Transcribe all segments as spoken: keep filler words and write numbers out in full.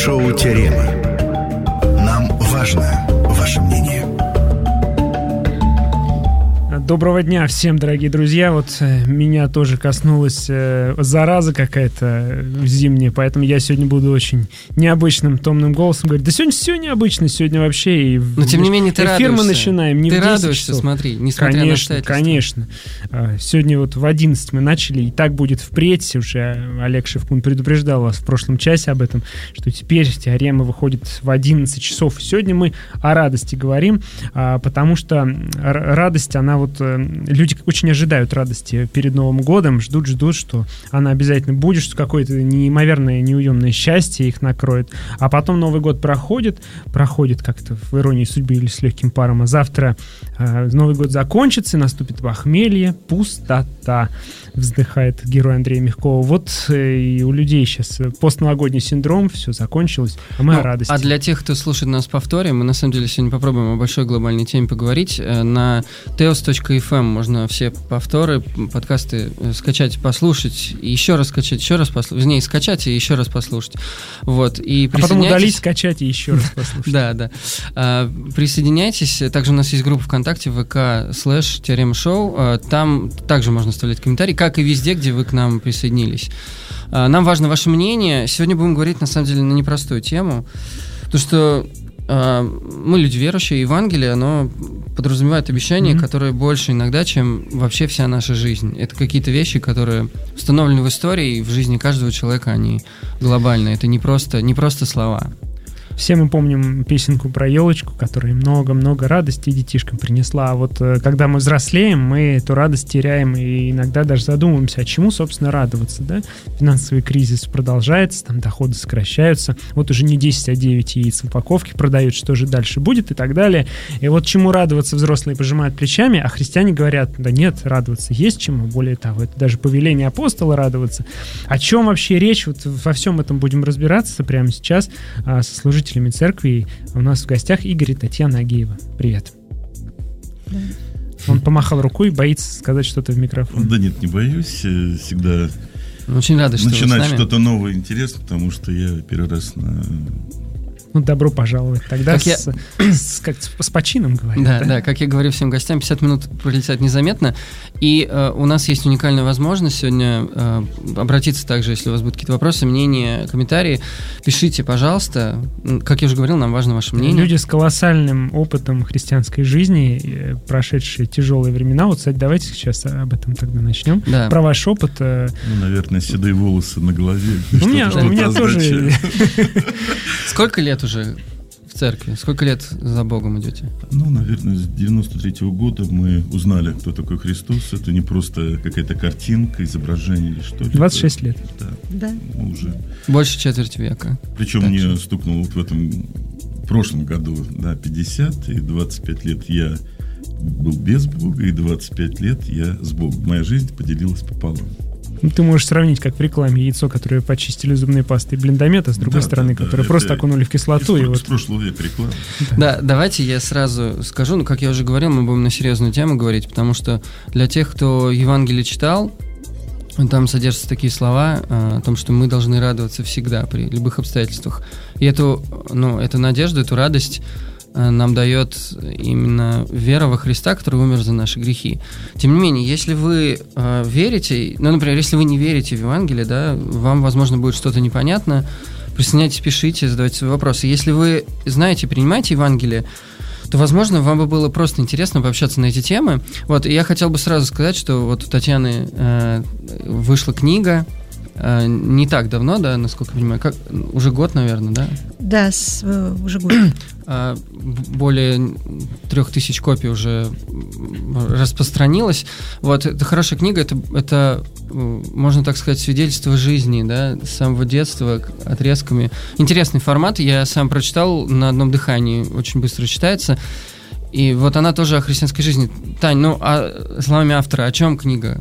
Шоу «Теорема». Нам важно ваше мнение. Доброго дня всем, дорогие друзья. Вот э, меня тоже коснулась э, зараза какая-то зимняя, поэтому я сегодня буду очень необычным томным голосом говорить. Да сегодня все необычно, сегодня вообще. И Но тем не менее ты эфир радуешься. мы начинаем не ты в десять радуешься, часов. Смотри, несмотря конечно, на обстоятельства. Конечно, конечно. Сегодня вот в одиннадцать мы начали, и так будет впредь. Уже Олег Шевкун предупреждал вас в прошлом часе об этом, что теперь теорема выходит в одиннадцать часов. Сегодня мы о радости говорим, потому что радость, она вот люди очень ожидают радости перед Новым годом, ждут, ждут, что она обязательно будет, что какое-то неимоверное, неуемное счастье их накроет. А потом Новый год проходит, проходит как-то в иронии судьбы или с легким паром, а завтра э, Новый год закончится, и наступит похмелье, пустота, вздыхает герой Андрея Мягкова. Вот э, и у людей сейчас постновогодний синдром, все закончилось, а мы ну, о радости. А для тех, кто слушает нас повторе, мы на самом деле сегодня попробуем о большой глобальной теме поговорить. На теос точка эф эм можно все повторы, подкасты скачать, послушать, и еще раз скачать, еще раз послушать, вернее, скачать и еще раз послушать. Вот, и а потом удалить, скачать и еще раз послушать. Да, да. Присоединяйтесь. Также у нас есть группа ВКонтакте, ВК слэш Теорема Шоу. Там также можно оставлять комментарии, как и везде, где вы к нам присоединились. Нам важно ваше мнение. Сегодня будем говорить, на самом деле, на непростую тему. Потому что мы люди верующие, Евангелие, оно подразумевает обещания, mm-hmm. которые больше иногда, чем вообще вся наша жизнь. Это какие-то вещи, которые установлены в истории, и в жизни каждого человека они глобальные. Это не просто, не просто слова. Все мы помним песенку про елочку, которая много-много радости детишкам принесла. А вот когда мы взрослеем, мы эту радость теряем и иногда даже задумываемся, а чему, собственно, радоваться, да? Финансовый кризис продолжается, там доходы сокращаются. Вот уже не десять, а девять яиц в упаковке продают, что же дальше будет и так далее. И вот чему радоваться взрослые пожимают плечами, а христиане говорят, да нет, радоваться есть чему. Более того, это даже повеление апостола радоваться. О чем вообще речь? Вот во всем этом будем разбираться прямо сейчас со служителями церкви. У нас в гостях Игорь и Татьяна Агеева. Привет. Да. Он помахал рукой, боится сказать что-то в микрофон. Да нет, не боюсь. Всегда очень рада, что начинать что-то новое интересно, потому что я первый раз на... Ну, добро пожаловать. Тогда с, я... с, как, с почином говорят. Да, да, да, как я говорю всем гостям, пятьдесят минут пролетят незаметно. И э, у нас есть уникальная возможность сегодня э, обратиться также, если у вас будут какие-то вопросы, мнения, комментарии. Пишите, пожалуйста. Как я уже говорил, нам важно ваше мнение. Люди с колоссальным опытом христианской жизни, прошедшие тяжелые времена. Вот, кстати, давайте сейчас об этом тогда начнем. Да. Про ваш опыт. Э... Ну, наверное, седые волосы на голове. У меня, у меня тоже... Сколько лет уже в церкви? Сколько лет за Богом идете? Ну, наверное, с девяносто третьего года мы узнали, кто такой Христос. Это не просто какая-то картинка, изображение или что-то. двадцать шесть лет. Да. Да. Уже. Больше четверти века. Причем так мне что? стукнуло вот в этом в прошлом году, да, пятьдесят, и двадцать пять лет я был без Бога, и двадцать пять лет я с Богом. Моя жизнь поделилась пополам. Ну, ты можешь сравнить, как в рекламе, яйцо, которое почистили зубной пастой, блиндомет, а с другой да, стороны, да, которое да, просто окунули в кислоту. Из, и вот... из прошлого века реклама. Да. да, давайте я сразу скажу, ну, как я уже говорил, мы будем на серьезную тему говорить, потому что для тех, кто Евангелие читал, там содержатся такие слова о том, что мы должны радоваться всегда, при любых обстоятельствах. И эту, ну, эту надежду, эту радость нам дает именно вера во Христа, который умер за наши грехи. Тем не менее, если вы э, верите, ну, например, если вы не верите в Евангелие, да, вам, возможно, будет что-то непонятно, присоединяйтесь, пишите, задавайте свои вопросы. Если вы знаете, принимаете Евангелие, то, возможно, вам бы было просто интересно пообщаться на эти темы. Вот, и я хотел бы сразу сказать, что вот у Татьяны э, вышла книга, э, не так давно, да, насколько я понимаю, как, уже год, наверное, да? Да, с, э, уже год. Более трех тысяч копий уже распространилось. Вот, это хорошая книга, это, это, можно так сказать, свидетельство жизни, да, с самого детства, отрезками. Интересный формат, я сам прочитал на одном дыхании, очень быстро читается. И вот она тоже о христианской жизни. Тань, ну, а словами автора, о чем книга?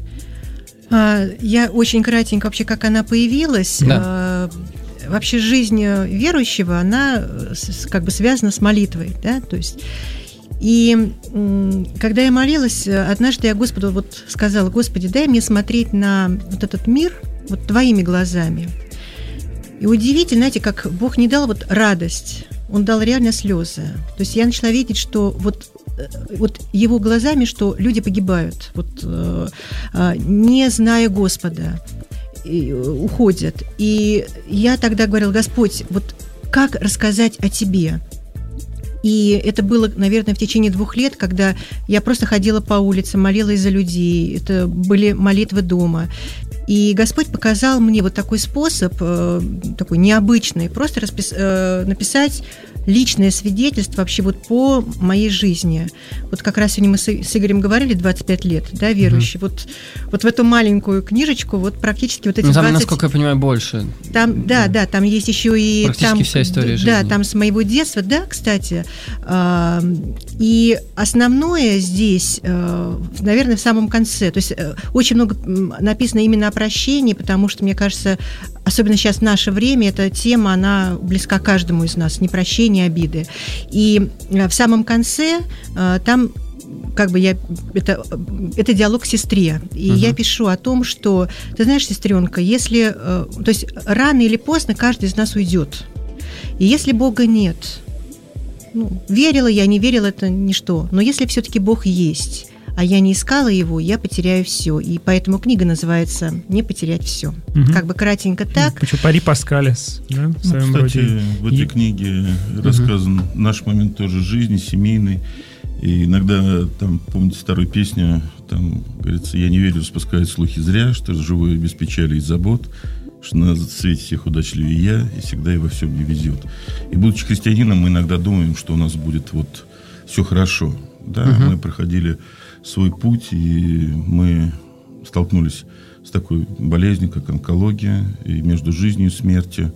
А, я очень кратенько вообще, как она появилась. Да. А, вообще жизнь верующего, она как бы связана с молитвой, да, то есть и когда я молилась, однажды я Господу вот сказала: Господи, дай мне смотреть на вот этот мир вот твоими глазами. И удивительно, знаете, как Бог не дал вот радость, Он дал реально слезы. То есть я начала видеть, что вот, вот Его глазами, что люди погибают, вот, не зная Господа, уходят. И я тогда говорила: Господь, вот как рассказать о Тебе? И это было, наверное, в течение двух лет, когда я просто ходила по улице, молилась за людей. Это были молитвы дома. И Господь показал мне вот такой способ, такой необычный, просто распис... написать личное свидетельство вообще вот по моей жизни. Вот как раз сегодня мы с Игорем говорили, двадцать пять лет, да, верующий. Mm-hmm. Вот, вот в эту маленькую книжечку вот практически вот эти ну, там, двадцать... насколько я понимаю, больше. Там, да, да, там есть еще и... Практически там, вся история да, жизни. Да, там с моего детства, да, кстати. И основное здесь, наверное, в самом конце. То есть очень много написано именно о прощении, потому что, мне кажется, особенно сейчас в наше время, эта тема, она близка каждому из нас, непрощение, обиды. И в самом конце там как бы я, это, это диалог к сестре. И uh-huh. я пишу о том, что, ты знаешь, сестренка, если, то есть рано или поздно каждый из нас уйдет. И если Бога нет, ну, верила я, не верила, это ничто. Но если все-таки Бог есть, а я не искала его, я потеряю все. И поэтому книга называется «Не потерять все». Угу. Как бы кратенько так. Почему Пари Паскалес, да, в своем ну, кстати, роде. в этой И... книге рассказан угу. наш момент тоже жизни, семейный. И иногда, там, помните старую песню, там говорится: «Я не верю, спускают слухи зря, что живу без печали и забот, что на свете всех удачливее я, и всегда и во всем не везет». И будучи христианином, мы иногда думаем, что у нас будет вот все хорошо. Да, угу. мы проходили свой путь, и мы столкнулись с такой болезнью, как онкология, и между жизнью и смертью.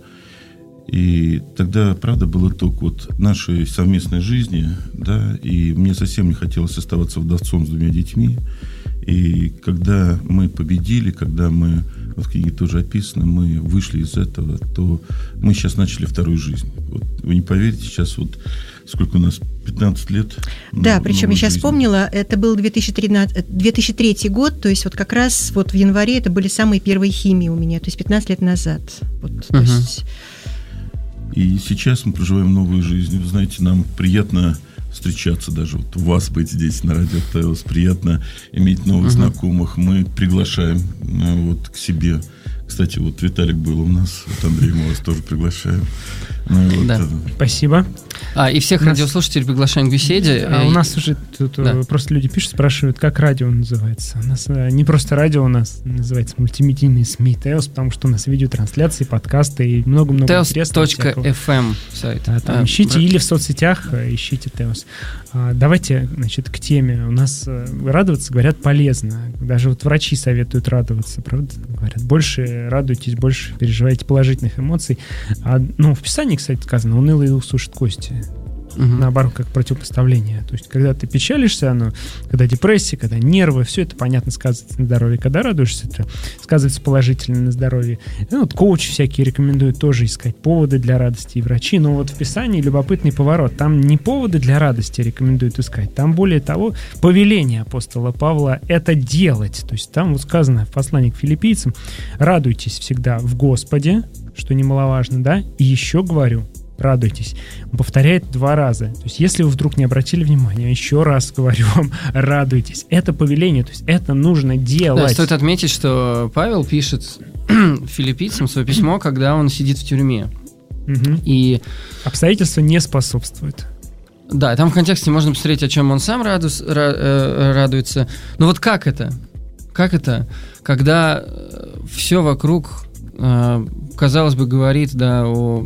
И тогда, правда, был итог вот нашей совместной жизни, да, и мне совсем не хотелось оставаться вдовцом с двумя детьми. И когда мы победили, когда мы, в книге тоже описано, мы вышли из этого, то мы сейчас начали вторую жизнь. Вот, вы не поверите, сейчас вот сколько у нас, пятнадцать лет. Да, причем я сейчас жизни. вспомнила, это был две тысячи тринадцатый, две тысячи третий год, то есть вот как раз вот в январе это были самые первые химии у меня, то есть пятнадцать лет назад. Вот, uh-huh. то есть... И сейчас мы проживаем новую жизнь. Вы знаете, нам приятно встречаться, даже вот вас быть здесь на радио Теос, приятно иметь новых uh-huh. знакомых. Мы приглашаем вот к себе. Кстати, вот Виталик был у нас, вот Андрей, мы вас тоже приглашаем. Ну, вот, да. Спасибо. А, и всех нас... радиослушателей приглашаем к беседе. А и... у нас уже тут да. просто люди пишут, спрашивают, как радио называется. У нас не просто радио, у нас называется мультимедийный СМИ Теос, потому что у нас видеотрансляции, подкасты и много-много интересного. теос точка эф эм сайт. А, там а, ищите брат. Или в соцсетях ищите Теос. А, давайте, значит, к теме. У нас радоваться, говорят, полезно. Даже вот врачи советуют радоваться, правда? Говорят, больше радуйтесь, больше переживайте положительных эмоций. А, ну, в Писании, кстати, сказано, унылый дух сушит кости. Угу. Наоборот, как противопоставление. То есть, когда ты печалишься, оно, когда депрессия, когда нервы, все это, понятно, сказывается на здоровье. Когда радуешься, это сказывается положительно на здоровье. Ну, вот коучи всякие рекомендуют тоже искать поводы для радости, и врачи. Но вот в Писании любопытный поворот. Там не поводы для радости рекомендуют искать. Там, более того, повеление апостола Павла — это делать. То есть, там вот сказано в послании к филиппийцам: радуйтесь всегда в Господе, что немаловажно, да, и еще говорю, радуйтесь. Он повторяет два раза. То есть, если вы вдруг не обратили внимания, еще раз говорю вам, радуйтесь. Это повеление, то есть это нужно делать. Да, стоит отметить, что Павел пишет филиппийцам свое письмо, когда он сидит в тюрьме. Угу. И обстоятельства не способствуют. Да, там в контексте можно посмотреть, о чем он сам раду, ра, радуется. Но вот как это? Как это, когда все вокруг... казалось бы, говорит, да, о,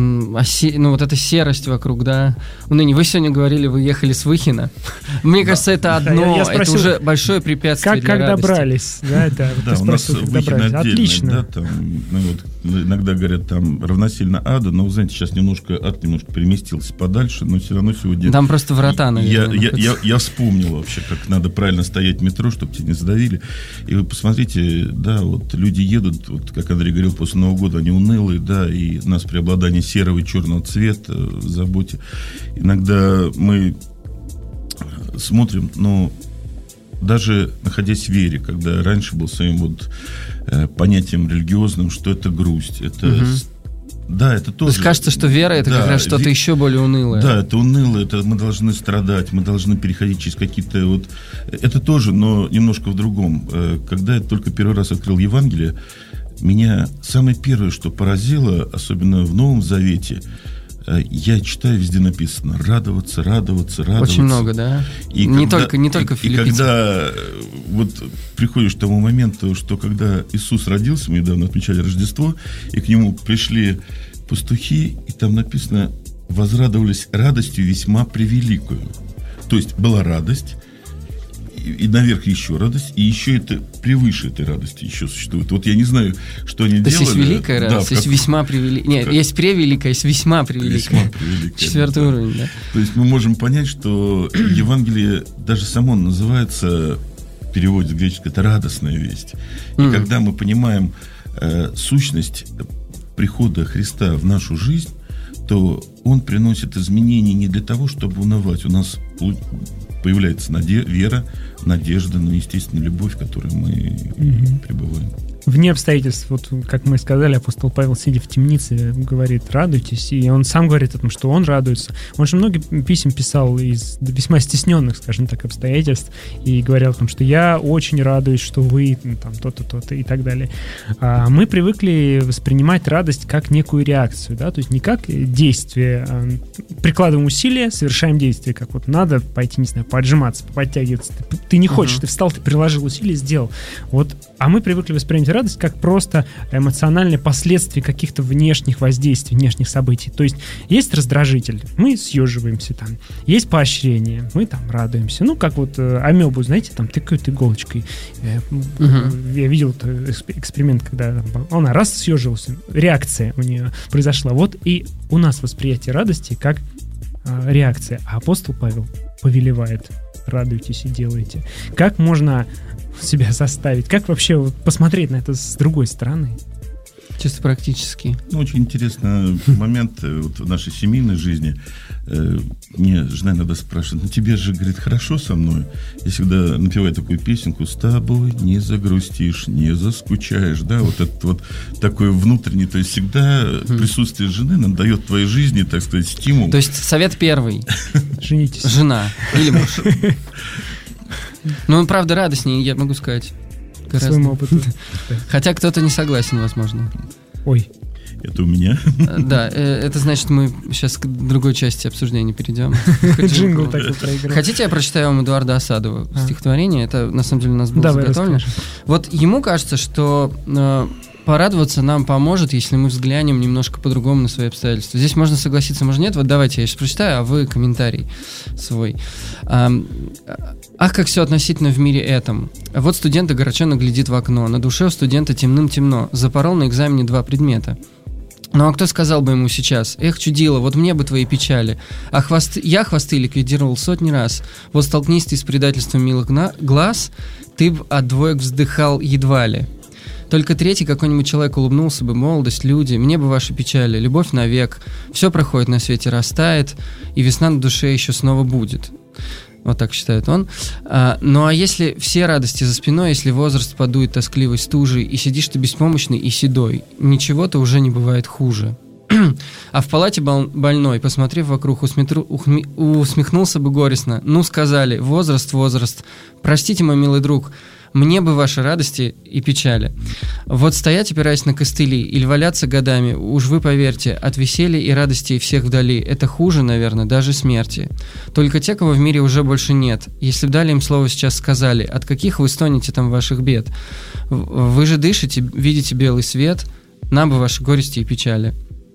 о се, ну, вот эта серость вокруг, да, уныние. Вы сегодня говорили, вы ехали с Выхина. Мне кажется, это одно, я, я спросил, это уже большое препятствие как, для как радости. Добрались, да, это, да, у нас Выхин отдельный, отлично. Да, там, ну, вот, иногда говорят, там, равносильно ада, но, вы знаете, сейчас немножко ад немножко переместился подальше, но все равно сегодня... Там просто врата, наверное. Я, я, я, я вспомнил вообще, как надо правильно стоять в метро, чтобы тебя не задавили. И вы посмотрите, да, вот люди едут, вот, как Андрей говорил, после Нового года они унылые, да, и у нас преобладание серого и черного цвета в заботе. Иногда мы смотрим, но даже находясь в вере, когда раньше был своим вот э, понятием религиозным, что это грусть, это угу. Да, это тоже. То есть кажется, что вера — это да, как раз что-то ве... еще более унылое. Да, это унылое, это мы должны страдать, мы должны переходить через какие-то вот... Это тоже, но немножко в другом. Когда я только первый раз открыл Евангелие, меня самое первое, что поразило, особенно в Новом Завете, я читаю, везде написано радоваться, радоваться, радоваться. Очень много, да? И не, когда, только, не только и, и когда вот приходишь к тому моменту, что когда Иисус родился, мы недавно отмечали Рождество, и к нему пришли пастухи, и там написано: возрадовались радостью весьма превеликую. То есть была радость, и, и наверх еще радость, и еще это превыше этой радости еще существует. Вот я не знаю, что они То делали. есть есть великая радость, да, есть как... весьма превеликая. Нет, как... есть превеликая, есть весьма превеликая. Весьма превеликая. Четвертый да. уровень, да. То есть мы можем понять, что Евангелие даже само называется, в переводе с греческого, это радостная весть. И mm. когда мы понимаем э, сущность прихода Христа в нашу жизнь, то Он приносит изменения не для того, чтобы унывать. У нас появляется наде- вера, надежда, ну, естественно, любовь, в которой мы mm-hmm. пребываем. Вне обстоятельств, вот как мы сказали, апостол Павел, сидя в темнице, говорит: радуйтесь, и он сам говорит о том, что он радуется. Он же много писем писал из весьма стесненных, скажем так, обстоятельств, и говорил о том, что я очень радуюсь, что вы там то-то, то-то и так далее. А мы привыкли воспринимать радость как некую реакцию, да, то есть не как действие, а прикладываем усилия, совершаем действие, как вот надо пойти, не знаю, поотжиматься, подтягиваться. Ты, ты не хочешь, uh-huh. ты встал, ты приложил усилия, сделал. Вот, а мы привыкли воспринимать радость как просто эмоциональные последствия каких-то внешних воздействий, внешних событий. То есть есть раздражитель, мы съеживаемся там. Есть поощрение, мы там радуемся. Ну, как вот э, амебу, знаете, там тыкают иголочкой. Э, uh-huh. Я видел эксперимент, когда она раз съежился, реакция у нее произошла. Вот и у нас восприятие радости как э, реакция. А апостол Павел повелевает: радуйтесь и делайте. Как можно себя заставить? Как вообще посмотреть на это с другой стороны? Чисто практически. Ну, очень интересный момент вот в нашей семейной жизни. Мне жена иногда спрашивает: ну тебе же, говорит, хорошо со мной. Я всегда напеваю такую песенку: с тобой не загрустишь, не заскучаешь. Да, вот это вот такое внутреннее. То есть всегда mm. присутствие жены нам дает в твоей жизни, так сказать, стимул. То есть совет первый. Женитесь. Жена или муж. Ну, он, правда, радостнее, я могу сказать. По своему опыту. Хотя кто-то не согласен, возможно. Ой. Это у меня. Да, это значит, мы сейчас к другой части обсуждения перейдем. Джингл такой проиграл. Хотите, я прочитаю вам Эдуарда Асадова стихотворение? Это, на самом деле, у нас было заготовлено. Вот ему кажется, что порадоваться нам поможет, если мы взглянем немножко по-другому на свои обстоятельства. Здесь можно согласиться, можно нет. Вот давайте я сейчас прочитаю, а вы комментарий свой. Ах, как все относительно в мире этом. Вот студент огорченно глядит в окно. На душе у студента темным-темно. Запорол на экзамене два предмета. Ну а кто сказал бы ему сейчас: эх, чудило, вот мне бы твои печали. А хвосты, я хвосты ликвидировал сотни раз. Вот столкнись ты с предательством милых гна- глаз, ты б от двоек вздыхал едва ли. Только третий какой-нибудь человек улыбнулся бы: молодость, люди, мне бы ваши печали, любовь навек. Все проходит на свете, растает, и весна на душе еще снова будет. Вот так считает он. А, ну а если все радости за спиной, если возраст подует тоскливой стужей, и сидишь ты беспомощный и седой, ничего-то уже не бывает хуже. А в палате бол- больной, посмотрев вокруг, усметру- ухми- усмехнулся бы горестно. Ну, сказали: возраст, возраст. Простите, мой милый друг, мне бы ваши радости и печали. Вот стоять, опираясь на костыли, или валяться годами, уж вы поверьте, от веселья и радости всех вдали, это хуже, наверное, даже смерти. Только те, кого в мире уже больше нет. Если б дали им слово сейчас сказали: от каких вы стонете там ваших бед? Вы же дышите, видите белый свет, нам бы ваши горести и печали.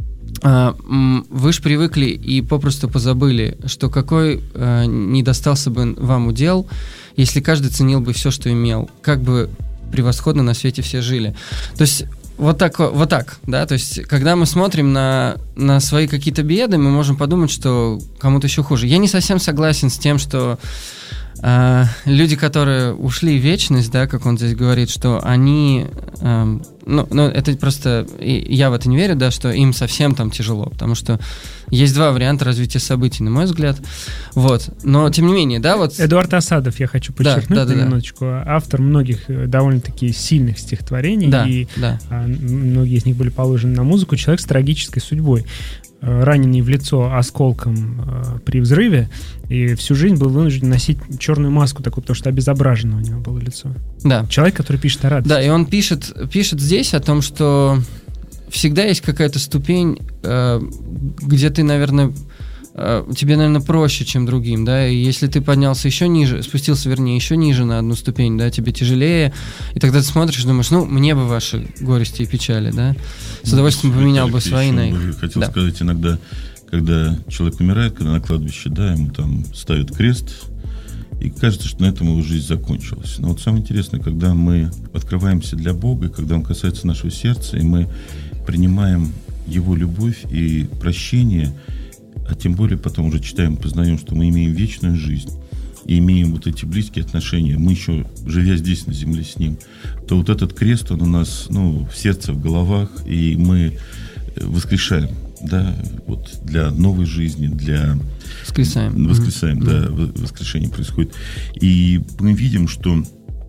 Вы ж привыкли и попросту позабыли, что какой э, не достался бы вам удел, если каждый ценил бы все, что имел, как бы превосходно на свете все жили. То есть вот так, вот так, да, то есть когда мы смотрим на, на свои какие-то беды, мы можем подумать, что кому-то еще хуже. Я не совсем согласен с тем, что э, люди, которые ушли в вечность, да, как он здесь говорит, что они... Э, ну, ну, это просто... Я в это не верю, да, что им совсем там тяжело, потому что Есть два варианта развития событий, на мой взгляд. Вот. Но, тем не менее, да, вот... Эдуард Асадов, я хочу подчеркнуть да, да, на да, минуточку, да. автор многих довольно-таки сильных стихотворений, да, и да. многие из них были положены на музыку. Человек с трагической судьбой, раненый в лицо осколком э, при взрыве, и всю жизнь был вынужден носить черную маску такую, потому что обезображено у него было лицо. Да. Человек, который пишет о радости. Да, и он пишет, пишет здесь о том, что всегда есть какая-то ступень, э, где ты, наверное, э, тебе, наверное, проще, чем другим, да, и если ты поднялся еще ниже, спустился, вернее, еще ниже на одну ступень, да, тебе тяжелее, и тогда ты смотришь и думаешь, ну, мне бы ваши горести и печали, да, с удовольствием ну, поменял бы свои на их. Я хотел да. сказать, иногда, когда человек умирает, когда на кладбище, да, ему там ставят крест, и кажется, что на этом его жизнь закончилась. Но вот самое интересное, когда мы открываемся для Бога, когда Он касается нашего сердца, и мы принимаем Его любовь и прощение, а тем более потом уже читаем, познаем, что мы имеем вечную жизнь, и имеем вот эти близкие отношения, мы еще, живя здесь на земле с Ним, то вот этот крест, он у нас, ну, в сердце, в головах, и мы воскрешаем, да, вот для новой жизни, для... Воскресаем. Воскресаем, mm-hmm. да, воскрешение происходит. И мы видим, что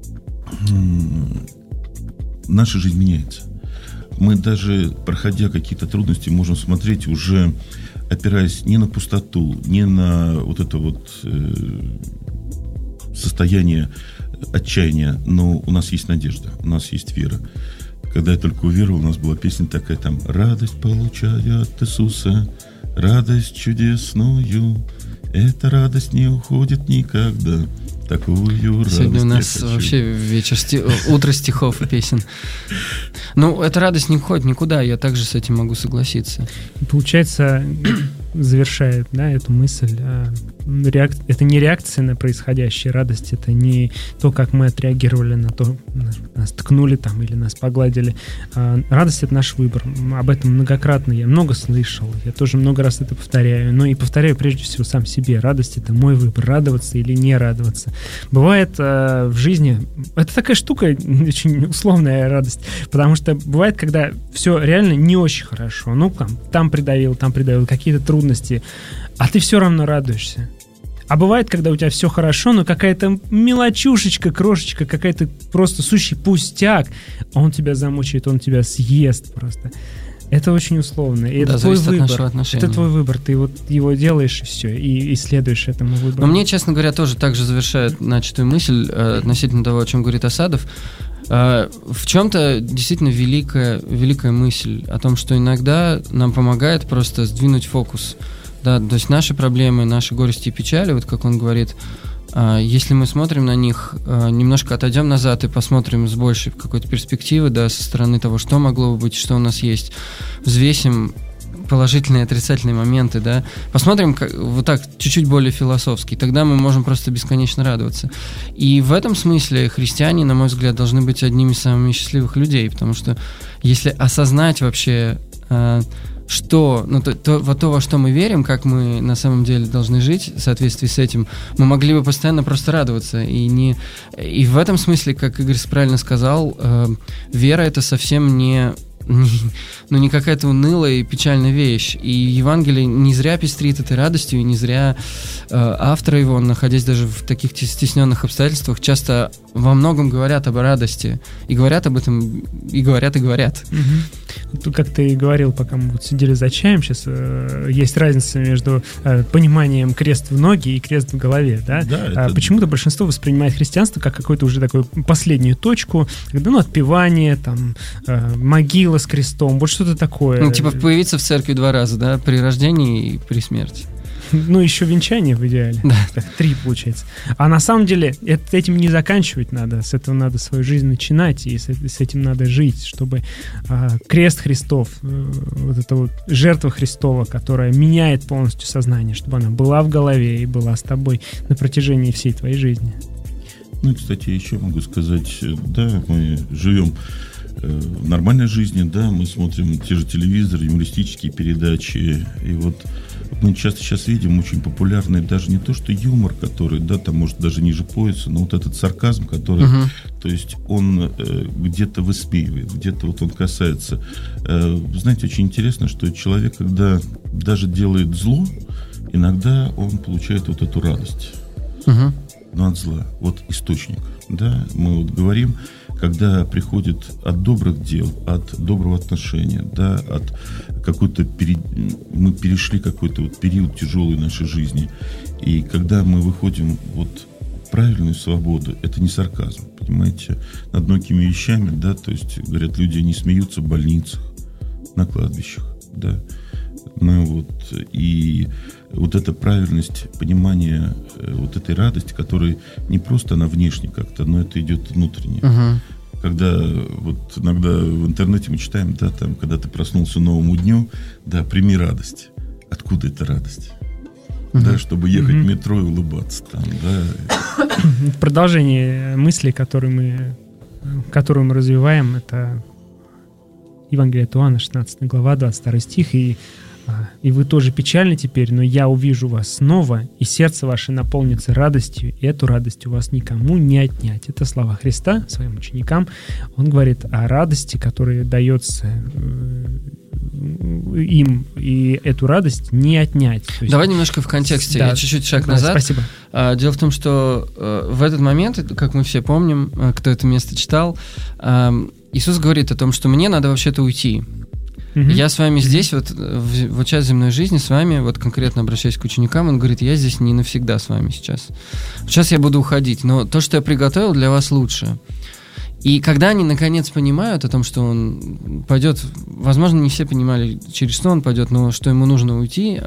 наша жизнь меняется. Мы даже, проходя какие-то трудности, можем смотреть уже, опираясь не на пустоту, не на вот это вот э, состояние отчаяния, но у нас есть надежда, у нас есть вера. Когда я только уверовал, у нас была песня такая там: «Радость получаю от Иисуса, радость чудесную, эта радость не уходит никогда». Такую радость. Сегодня у нас вообще вечер, сти... утро стихов и песен. Ну, эта радость не уходит никуда, я также с этим могу согласиться. Получается, завершает, да, эту мысль, реак... это не реакция на происходящее, радость — это не то, как мы отреагировали на то, нас ткнули там или нас погладили. Радость — это наш выбор. Об этом многократно я много слышал, я тоже много раз это повторяю, но и повторяю прежде всего сам себе. Радость — это мой выбор, радоваться или не радоваться. Бывает э, в жизни, это такая штука, очень условная радость, потому что бывает, когда все реально не очень хорошо, ну там, там придавил, там придавил, какие-то трудности, а ты все равно радуешься. А бывает, когда у тебя все хорошо, но какая-то мелочушечка, крошечка, какая-то просто сущий пустяк, он тебя замучает, он тебя съест просто. Это очень условно. И да, это твой выбор. Это твой выбор. Ты вот его делаешь и все, и, и следуешь этому выбору. Но мне, честно говоря, тоже так же завершает начатую мысль э, относительно того, о чем говорит Асадов. Э, в чем-то действительно великая, великая мысль о том, что иногда нам помогает просто сдвинуть фокус. Да, то есть наши проблемы, наши горести и печали, вот как он говорит, если мы смотрим на них, немножко отойдем назад и посмотрим с большей какой-то перспективы, да, со стороны того, что могло бы быть, что у нас есть, взвесим положительные и отрицательные моменты, да, посмотрим как, вот так чуть-чуть более философски, тогда мы можем просто бесконечно радоваться. И в этом смысле христиане, на мой взгляд, должны быть одними из самых счастливых людей, потому что если осознать вообще... что, ну, то, то, во то, во что мы верим, как мы на самом деле должны жить в соответствии с этим, мы могли бы постоянно просто радоваться. И, не, и в этом смысле, как Игорь правильно сказал, э, вера — это совсем не, не, ну, не какая-то унылая и печальная вещь. И Евангелие не зря пестрит этой радостью, и не зря э, авторы его, находясь даже в таких стесненных обстоятельствах, часто во многом говорят об радости. И говорят об этом, и говорят, и говорят. Угу. Тут, как ты и говорил, пока мы вот сидели за чаем, сейчас э, есть разница между э, пониманием крест в ноги и крест в голове, да? Да, это... а почему-то большинство воспринимает христианство как какую-то уже такую последнюю точку, когда, ну, отпевание, там, э, могила с крестом, вот что-то такое. Ну, типа появиться в церкви два раза, да, при рождении и при смерти. Ну, еще венчание в идеале. Да. Так, три получается. А на самом деле это, этим не заканчивать надо. С этого надо свою жизнь начинать, и с, с этим надо жить, чтобы а, крест Христов, э, вот эта вот жертва Христова, которая меняет полностью сознание, чтобы она была в голове и была с тобой на протяжении всей твоей жизни. Ну, кстати, еще могу сказать, да, мы живем в нормальной жизни, да, мы смотрим те же телевизоры, юмористические передачи, и вот мы часто сейчас видим очень популярный даже не то, что юмор, который, да, там может даже ниже пояса, но вот этот сарказм, который, uh-huh. то есть он э, где-то высмеивает, где-то вот он касается. Э, знаете, очень интересно, что человек, когда даже делает зло, иногда он получает вот эту радость. Uh-huh. Но от зла. Вот источник, да, мы вот говорим, когда приходит от добрых дел, от доброго отношения, да, от какой-то пере... мы перешли какой-то вот период тяжелый в нашей жизни, и когда мы выходим вот в правильную свободу, это не сарказм, понимаете, над многими вещами, да, то есть, говорят, люди не смеются в больницах, на кладбищах, да, ну вот, и вот эта правильность, понимание вот этой радости, которая не просто она внешне как-то, но это идет внутренне. Uh-huh. Когда вот иногда в интернете мы читаем, да, там, когда ты проснулся новому дню, да, прими радость. Откуда эта радость? Uh-huh. Да, чтобы ехать uh-huh. в метро и улыбаться там, да. Продолжение мысли, которую мы, которую мы развиваем, это Евангелие от Иоанна, шестнадцатая глава, двадцать второй стих, и «И вы тоже печальны теперь, но я увижу вас снова, и сердце ваше наполнится радостью, и эту радость у вас никому не отнять». Это слова Христа своим ученикам. Он говорит о радости, которая дается им, и эту радость не отнять. Есть... Давай немножко в контексте, да, я чуть-чуть шаг да, назад. Спасибо. Дело в том, что в этот момент, как мы все помним, кто это место читал, Иисус говорит о том, что мне надо вообще-то уйти. Mm-hmm. Я с вами здесь, вот, в, вот час земной жизни с вами, вот конкретно обращаясь к ученикам, он говорит, я здесь не навсегда с вами сейчас. Сейчас я буду уходить, но то, что я приготовил, для вас лучше. И когда они наконец понимают о том, что он пойдет, возможно, не все понимали, через что он пойдет, но что ему нужно уйти,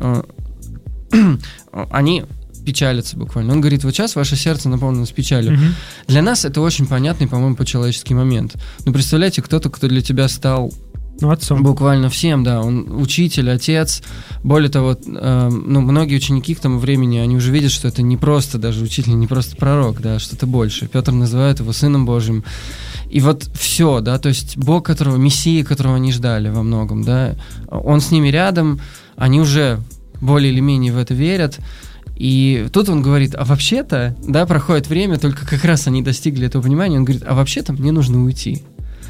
они печалятся буквально. Он говорит, вот сейчас ваше сердце наполнилось печалью. Mm-hmm. Для нас это очень понятный, по-моему, по-человеческий момент. Ну, представляете, кто-то, кто для тебя стал Ну, отцом. Буквально всем, да. Он учитель, отец. Более того, э, ну, многие ученики к тому времени, они уже видят, что это не просто даже учитель, не просто пророк, да, что-то больше. Петр называет его Сыном Божьим. И вот все, да, то есть Бог, которого, Мессия, которого они ждали во многом, да, он с ними рядом, они уже более или менее в это верят. И тут он говорит, а вообще-то, да, проходит время, только как раз они достигли этого понимания, он говорит, а вообще-то мне нужно уйти.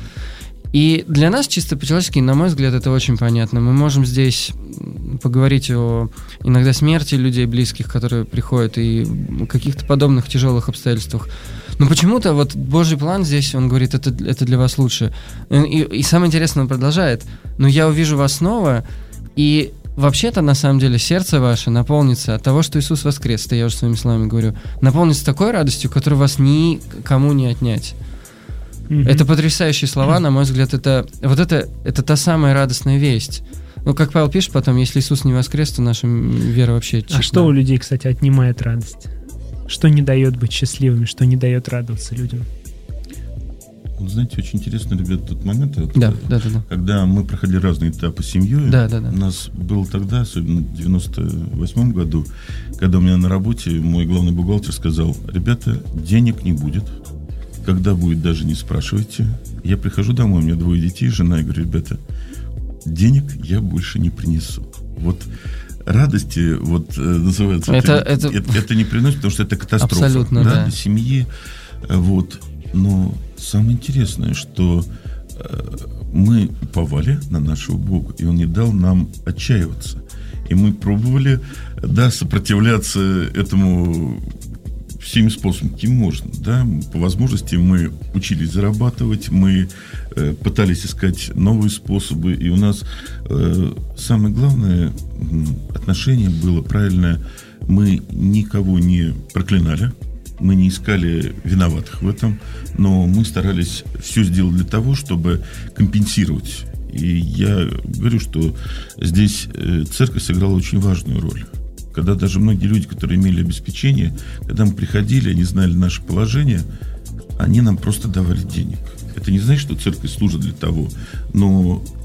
И для нас чисто по-человечески, на мой взгляд, это очень понятно. Мы можем здесь поговорить о иногда смерти людей близких, которые приходят, и каких-то подобных тяжелых обстоятельствах. Но почему-то вот Божий план здесь, он говорит, это, это для вас лучше. И, и самое интересное, он продолжает, но я увижу вас снова, и вообще-то, на самом деле, сердце ваше наполнится от того, что Иисус воскрес, это я уже своими словами говорю, наполнится такой радостью, которую вас никому не отнять. Mm-hmm. Это потрясающие слова, на мой взгляд, это вот это, это та самая радостная весть. Ну, как Павел пишет потом, если Иисус не воскрес, то наша вера вообще честна. А что у людей, кстати, отнимает радость? Что не дает быть счастливыми, что не дает радоваться людям? Вот, знаете, очень интересно, ребят, тот момент, вот, да, да, да, да. когда мы проходили разные этапы семьей. Да, да, да. У нас было тогда, особенно в девяносто восьмом году, когда у меня на работе мой главный бухгалтер сказал, ребята, денег не будет. Когда будет, даже не спрашивайте. Я прихожу домой, у меня двое детей, жена, и говорю, ребята, денег я больше не принесу. Вот радости, вот называется, это, это, это... это, это не приносит, потому что это катастрофа. Абсолютно, да, да. Для семьи. Вот. Но самое интересное, что э, мы уповали на нашего Бога, и Он не дал нам отчаиваться. И мы пробовали, да, сопротивляться этому всеми способами, каким можно, да, по возможности мы учились зарабатывать, мы э, пытались искать новые способы, и у нас э, самое главное отношение было правильное, мы никого не проклинали, мы не искали виноватых в этом, но мы старались все сделать для того, чтобы компенсировать. И я говорю, что здесь э, церковь сыграла очень важную роль. Когда даже многие люди, которые имели обеспечение, когда мы приходили, они знали наше положение, они нам просто давали денег. Это не значит, что церковь служит для того, но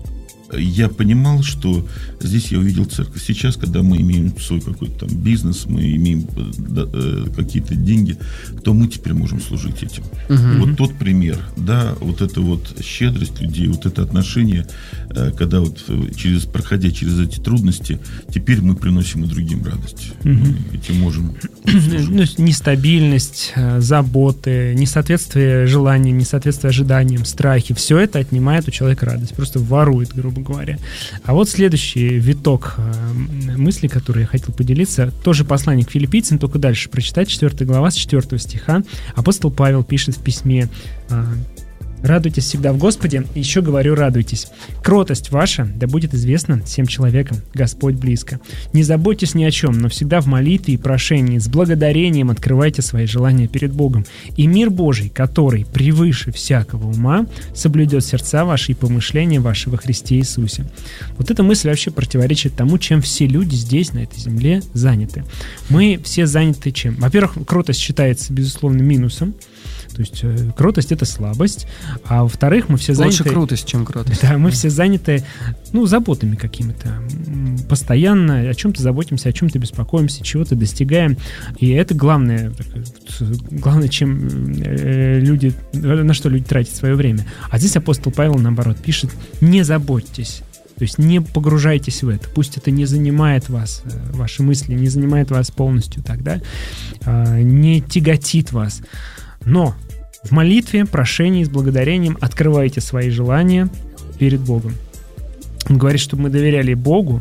я понимал, что здесь я увидел церковь. Сейчас, когда мы имеем свой какой-то там бизнес, мы имеем да, какие-то деньги, то мы теперь можем служить этим. Uh-huh. Вот тот пример, да, вот эта вот щедрость людей, вот это отношение, когда вот через, проходя через эти трудности, теперь мы приносим и другим радость. Uh-huh. Мы этим можем служить. Нестабильность, заботы, несоответствие желаниям, несоответствие ожиданиям, страхи, все это отнимает у человека радость, просто ворует, грубо говоря. А вот следующий виток э, мысли, который я хотел поделиться, тоже послание к филиппийцам, только дальше прочитать, четвёртая глава, с четвёртого стиха. Апостол Павел пишет в письме: э, «Радуйтесь всегда в Господе, и еще говорю, радуйтесь. Кротость ваша да будет известна всем человекам, Господь близко. Не заботьтесь ни о чем, но всегда в молитве и прошении с благодарением открывайте свои желания перед Богом. И мир Божий, который превыше всякого ума, соблюдет сердца ваши и помышления ваши во Христе Иисусе». Вот эта мысль вообще противоречит тому, чем все люди здесь, на этой земле, заняты. Мы все заняты чем? Во-первых, кротость считается, безусловно, минусом. То есть э, кротость — это слабость. А во-вторых, мы все заняты... Лучше крутость, чем кротость. Да, мы все заняты, ну, заботами какими-то. Постоянно о чем-то заботимся, о чем-то беспокоимся, чего-то достигаем. И это главное, главное, чем э, люди, на что люди тратят свое время. А здесь апостол Павел, наоборот, пишет: не заботьтесь. То есть не погружайтесь в это. Пусть это не занимает вас, ваши мысли, не занимает вас полностью тогда, э, не тяготит вас. Но в молитве, прошении, с благодарением открывайте свои желания перед Богом. Он говорит, чтобы мы доверяли Богу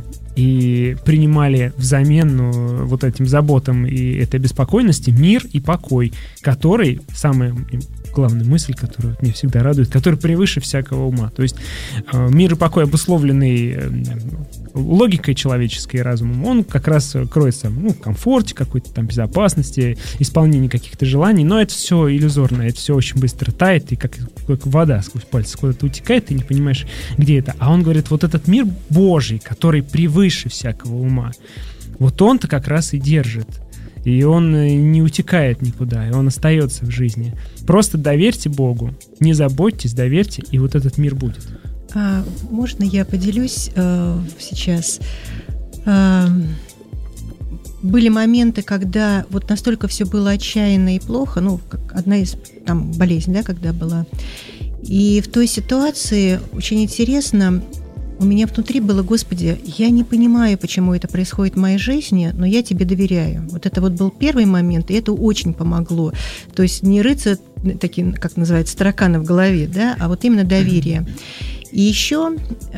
и принимали взамен ну, вот этим заботам и этой беспокойности мир и покой, который, самая главная мысль, которая меня всегда радует, который превыше всякого ума. То есть э, мир и покой, обусловленный э, логикой человеческой и разумом, он как раз кроется ну, в комфорте, какой-то там безопасности, исполнении каких-то желаний, но это все иллюзорно, это все очень быстро тает, и как, как вода сквозь пальцы куда-то утекает, ты не понимаешь, где это. А он говорит, вот этот мир Божий, который превыше всякого ума, вот он-то как раз и держит. И он не утекает никуда, и он остается в жизни. Просто доверьте Богу, не заботьтесь, доверьте, и вот этот мир будет. А, можно я поделюсь э, сейчас? Э, были моменты, когда вот настолько все было отчаянно и плохо, ну, как одна из там болезней, да, когда была. И в той ситуации очень интересно, у меня внутри было: Господи, я не понимаю, почему это происходит в моей жизни, но я Тебе доверяю. Вот это вот был первый момент, и это очень помогло. То есть не рыться, такие, как называется, тараканы в голове, да, а вот именно доверие. И еще,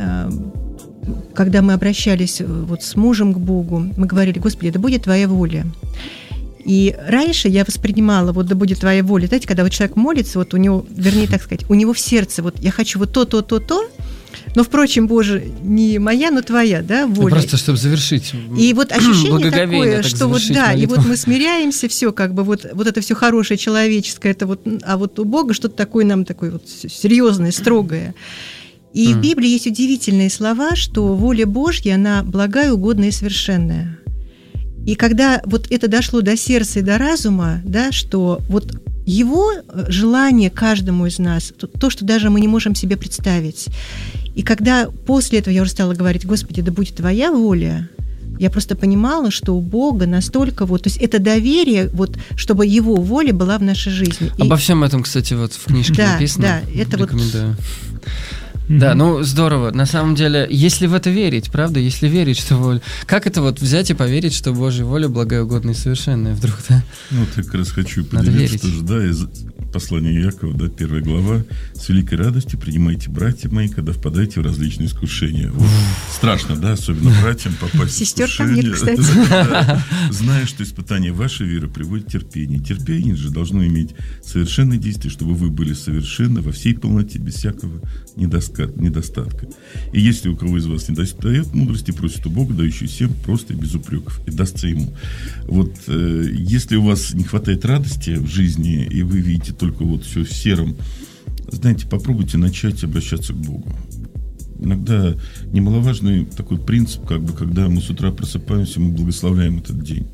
когда мы обращались вот с мужем к Богу, мы говорили: Господи, да будет Твоя воля. И раньше я воспринимала, вот да будет Твоя воля. Знаете, когда вот человек молится, вот у него, вернее, так сказать, у него в сердце, вот я хочу вот то, то, то, то, но, впрочем, Боже, не моя, но Твоя, да, воля. Просто чтобы завершить. И вот ощущение такое, так что вот да, молитву. И вот мы смиряемся, все как бы вот, вот это все хорошее, человеческое, это вот, а вот у Бога что-то такое нам такое вот серьезное, строгое. И mm. в Библии есть удивительные слова, что воля Божья, она благая, угодная и совершенная. И когда вот это дошло до сердца и до разума, да, что вот Его желание каждому из нас, то, что даже мы не можем себе представить. И когда после этого я уже стала говорить: Господи, да будет Твоя воля, я просто понимала, что у Бога настолько вот, то есть это доверие, вот, чтобы Его воля была в нашей жизни. Обо и... всем этом, кстати, вот в книжке да, написано. Да, это рекомендую. Вот... Mm-hmm. Да, ну здорово. На самом деле, если в это верить, правда, если верить, что воля... Как это вот взять и поверить, что Божья воля благая, угодная и совершенная вдруг, да? Ну, вот я как раз хочу поделиться тоже, да, из послания Иакова, да, первая глава. С великой радостью принимайте, братья мои, когда впадаете в различные искушения. Вот. Страшно, да, особенно братьям попасть в искушение. Сестер там нет, кстати. Зная, что испытание вашей веры приводит к терпению. Терпение же должно иметь совершенное действие, чтобы вы были совершенны во всей полноте, без всякого недостатка. И если у кого из вас не достает мудрости, просит у Бога, дающего всем просто и без упреков, и дастся ему. Вот э, если у вас не хватает радости в жизни, и вы видите только вот все в сером, знаете, попробуйте начать обращаться к Богу. Иногда немаловажный такой принцип, как бы, когда мы с утра просыпаемся, мы благословляем этот день.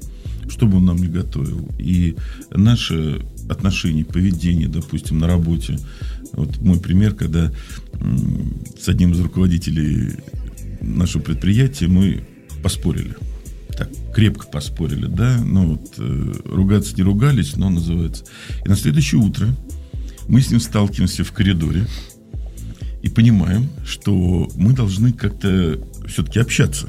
что бы он нам ни готовил. И наше отношение, поведение, допустим, на работе. Вот мой пример, когда м, с одним из руководителей нашего предприятия мы поспорили. Так, крепко поспорили, да. Ну, вот, э, ругаться не ругались, но называется. И на следующее утро мы с ним сталкиваемся в коридоре и понимаем, что мы должны как-то все-таки общаться.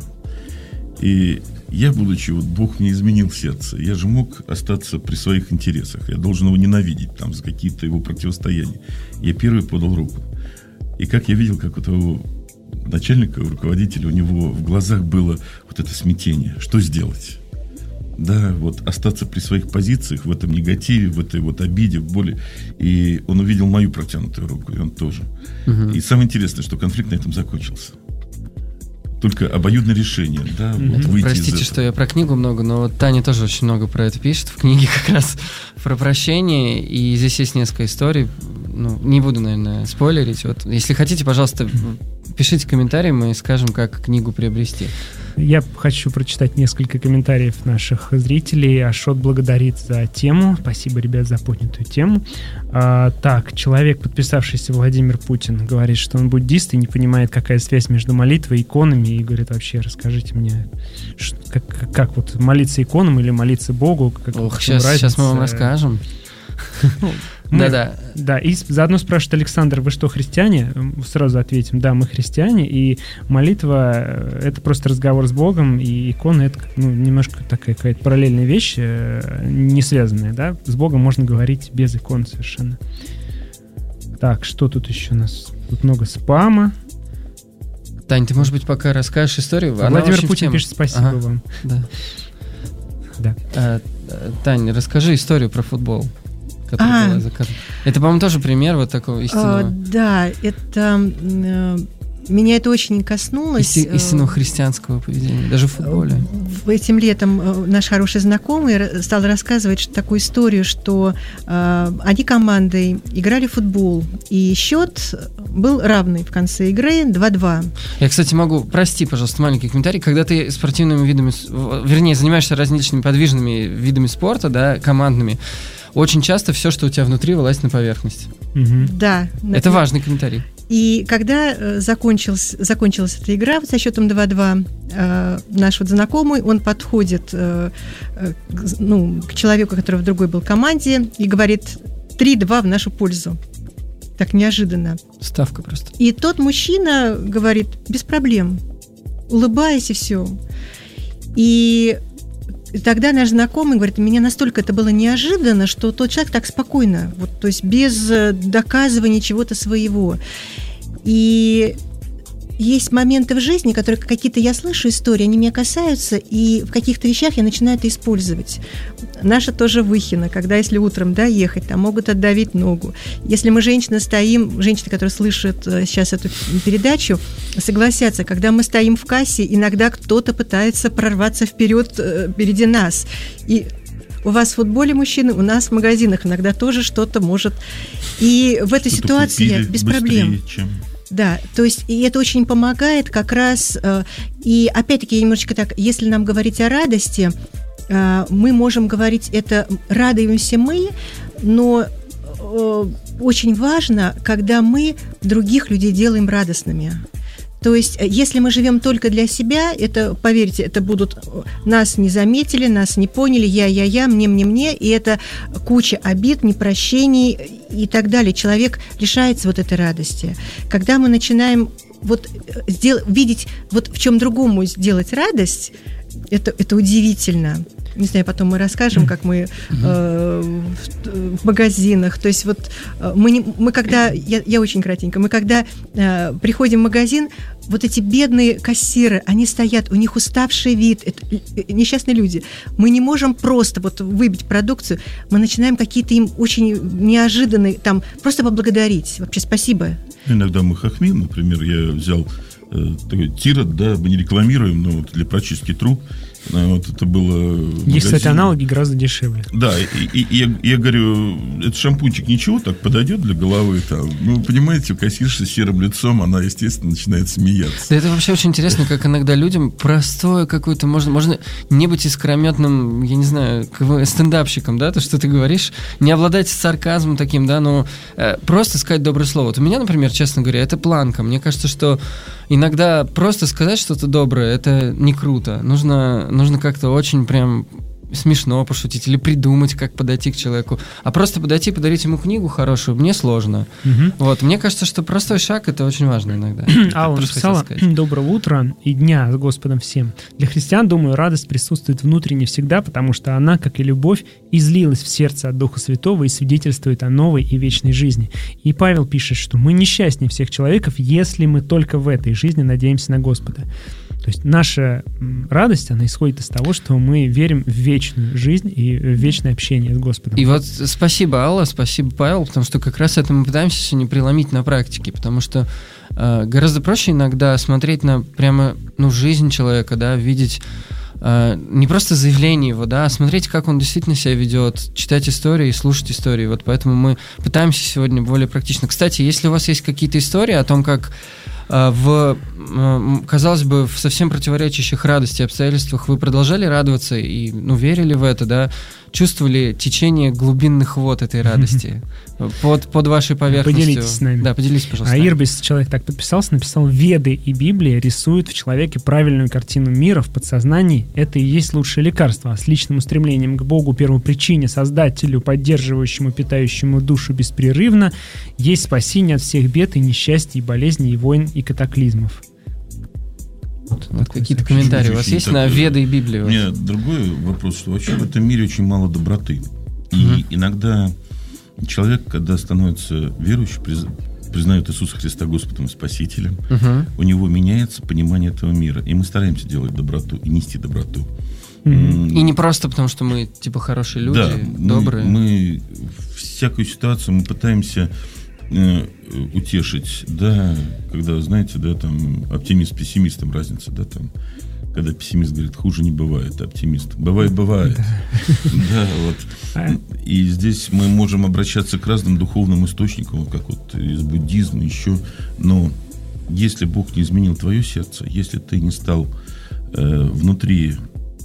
И я, будучи, вот Бог мне изменил сердце, я же мог остаться при своих интересах. Я должен его ненавидеть там, за какие-то его противостояния. Я первый подал руку. И как я видел, как у того начальника, у руководителя, у него в глазах было вот это смятение. Что сделать? Да, вот остаться при своих позициях, в этом негативе, в этой вот обиде, в боли. И он увидел мою протянутую руку, и он тоже. Угу. И самое интересное, что конфликт на этом закончился. Только обоюдное решение, да, mm-hmm. вот выйти Простите, из этого. Что я про книгу много, но вот Таня тоже очень много про это пишет в книге как раз про прощение, и здесь есть несколько историй, ну, не буду, наверное, спойлерить, вот, если хотите, пожалуйста, пишите комментарии, мы скажем, как книгу приобрести. Я хочу прочитать несколько комментариев наших зрителей. Ашот благодарит за тему. Спасибо, ребят, за поднятую тему. А, так, человек, подписавшийся Владимир Путин, говорит, что он буддист и не понимает, какая связь между молитвой и иконами. И говорит, вообще, расскажите мне, что, как, как вот молиться иконам или молиться Богу? Как, Ох, сейчас, сейчас мы вам расскажем. Да-да. Да, и заодно спрашивает Александр, вы что, христиане? Сразу ответим, да, мы христиане, и молитва — это просто разговор с Богом, и икона — это, ну, немножко такая какая-то параллельная вещь, не связанная, да? С Богом можно говорить без икон совершенно. Так, что тут еще у нас? Тут много спама. Тань, ты, может быть, пока расскажешь историю? Она Владимир Путин пишет, спасибо ага. вам. Да. Да. А, Тань, расскажи историю про футбол. А, была заказана. Это, по-моему, тоже пример вот такого истинного. А, да, это э, меня это очень коснулось. Исти, истинного христианского поведения, даже в футболе. Этим летом наш хороший знакомый стал рассказывать такую историю, что э, они командой играли в футбол, и счет был равный в конце игры два-два. Я, кстати, могу, прости, пожалуйста, маленький комментарий, когда ты спортивными видами, вернее, занимаешься различными подвижными видами спорта, да, командными, очень часто все, что у тебя внутри, вылазит на поверхность. Угу. Да. Это да. важный комментарий. И когда э, закончилась, закончилась эта игра со счетом два-два, э, наш вот знакомый, он подходит э, э, ну, к человеку, который в другой был команде, и говорит три-два в нашу пользу. Так неожиданно. Ставка просто. И тот мужчина говорит, без проблем, улыбаясь и все. И тогда наш знакомый говорит, меня настолько это было неожиданно, что тот человек так спокойно, вот, то есть без доказывания чего-то своего. И есть моменты в жизни, которые какие-то я слышу истории, они меня касаются, и в каких-то вещах я начинаю это использовать. Наша тоже выхина, когда если утром, да, ехать, там могут отдавить ногу. Если мы, женщины, стоим, женщины, которые слышат сейчас эту передачу, согласятся, когда мы стоим в кассе, иногда кто-то пытается прорваться вперед, впереди нас. И у вас в футболе мужчины, у нас в магазинах иногда тоже что-то может. И в этой что-то ситуации без проблем. Чем... Да, то есть и это очень помогает как раз. И опять-таки немножечко так, если нам говорить о радости, мы можем говорить это радуемся мы, но очень важно, когда мы других людей делаем радостными. То есть, если мы живем только для себя, это, поверьте, это будут нас не заметили, нас не поняли, я-я-я, мне-мне-мне, и это куча обид, непрощений и так далее. Человек лишается вот этой радости. Когда мы начинаем вот сдел- видеть, вот в чем другому сделать радость, это, это удивительно. Не знаю, потом мы расскажем, как мы э, в, в магазинах. То есть вот мы, не, мы когда, я, я очень кратенько, мы когда э, приходим в магазин, вот эти бедные кассиры, они стоят, у них уставший вид, это несчастные люди. Мы не можем просто вот выбить продукцию, мы начинаем какие-то им очень неожиданные, там, просто поблагодарить. Вообще спасибо. Иногда мы хохмим, например, я взял э, такой тирот, да, мы не рекламируем, но вот для прочистки труб. Вот это было... Есть, кстати, аналоги гораздо дешевле. Да, и, и, и я, я говорю, этот шампунчик ничего так подойдет для головы? Там. Ну, вы понимаете, кассирша с серым лицом, она, естественно, начинает смеяться. Да, это вообще очень интересно, как иногда людям простое какое-то... Можно, можно не быть искрометным, я не знаю, стендапщиком, да, то, что ты говоришь, не обладать сарказмом таким, да, но э, просто сказать доброе слово. Вот у меня, например, честно говоря, это планка. Мне кажется, что иногда просто сказать что-то доброе, это не круто. Нужно, нужно как-то очень прям смешно пошутить или придумать, как подойти к человеку. А просто подойти, подарить ему книгу хорошую, мне сложно. Угу. Вот. Мне кажется, что простой шаг — это очень важно иногда. А он написала: «Доброго утра и дня с Господом всем». Для христиан, думаю, радость присутствует внутренне всегда, потому что она, как и любовь, излилась в сердце от Духа Святого и свидетельствует о новой и вечной жизни. И Павел пишет, что мы несчастнее всех человеков, если мы только в этой жизни надеемся на Господа. То есть наша радость, она исходит из того, что мы верим в вечную жизнь и в вечное общение с Господом. И вот спасибо, Алла, спасибо, Павел, потому что как раз это мы пытаемся сегодня преломить на практике, потому что э, гораздо проще иногда смотреть на прямо ну, жизнь человека, да, видеть э, не просто заявление его, да, а смотреть, как он действительно себя ведет, читать истории и слушать истории. Вот поэтому мы пытаемся сегодня более практично. Кстати, если у вас есть какие-то истории о том, как в, казалось бы, в совсем противоречащих радости обстоятельствах вы продолжали радоваться и, ну, верили в это, да, чувствовали течение глубинных вод этой радости под, под вашей поверхностью. Поделитесь с нами. Да, поделитесь, пожалуйста. А Ирбис, человек так подписался, написал: «Веды и Библия рисуют в человеке правильную картину мира в подсознании. Это и есть лучшее лекарство. А с личным устремлением к Богу, первопричине, Создателю, поддерживающему, питающему душу беспрерывно, есть спасение от всех бед и несчастий, и болезней, и войн, и катаклизмов». Вот, вот какие-то комментарии у вас есть на Веды и Библию? У меня другой вопрос, что вообще в этом мире очень мало доброты. И mm-hmm. иногда человек, когда становится верующим, признает Иисуса Христа Господом и Спасителем, uh-huh. у него меняется понимание этого мира. И мы стараемся делать доброту и нести доброту. Mm-hmm. И не просто потому, что мы типа хорошие люди, да, добрые. Мы, мы всякую ситуацию мы пытаемся э, утешить, да, когда, знаете, да, там оптимист с пессимистом разница, да, там. Когда пессимист говорит, хуже не бывает, а оптимист. Бывает, бывает. Да, вот. И здесь мы можем обращаться к разным духовным источникам, как вот из буддизма еще. Но если Бог не изменил твое сердце, если ты не стал э, внутри,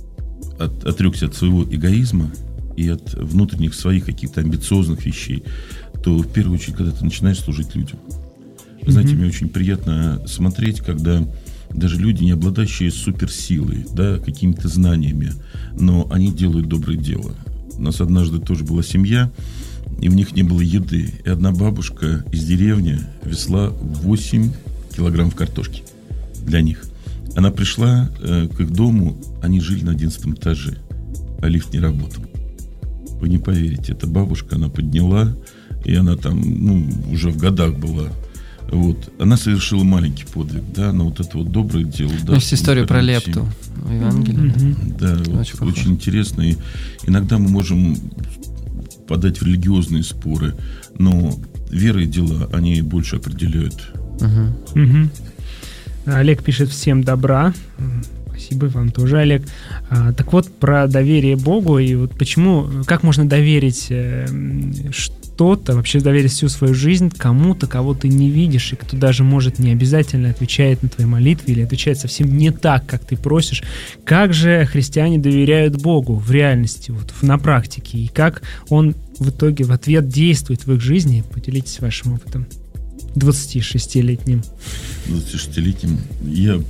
от, отрекся от своего эгоизма и от внутренних своих каких-то амбициозных вещей, то в первую очередь, когда ты начинаешь служить людям. Вы знаете, mm-hmm. мне очень приятно смотреть, когда даже люди, не обладающие суперсилой, да, какими-то знаниями, но они делают доброе дело. У нас однажды тоже была семья, и у них не было еды. И одна бабушка из деревни везла восемь килограммов картошки для них. Она пришла э, к их дому, они жили на одиннадцатом этаже, а лифт не работал. Вы не поверите, эта бабушка, она подняла, и она там, ну, уже в годах была. Вот. Она совершила маленький подвиг, да, но вот это вот доброе дело. Да, есть история про лепту в Евангелии. Mm-hmm. Да, да вот, очень, очень интересно. И иногда мы можем подать в религиозные споры, но вера и дела, они больше определяют. Uh-huh. Uh-huh. Олег пишет: всем добра. Спасибо вам тоже, Олег. А, так вот, про доверие Богу и вот почему, как можно доверить э, что-то, вообще доверить всю свою жизнь кому-то, кого ты не видишь, и кто даже, может, не обязательно отвечает на твои молитвы или отвечает совсем не так, как ты просишь. Как же христиане доверяют Богу в реальности, вот, на практике, и как Он в итоге в ответ действует в их жизни? Поделитесь вашим опытом. двадцатишестилетним. двадцатишестилетним. Я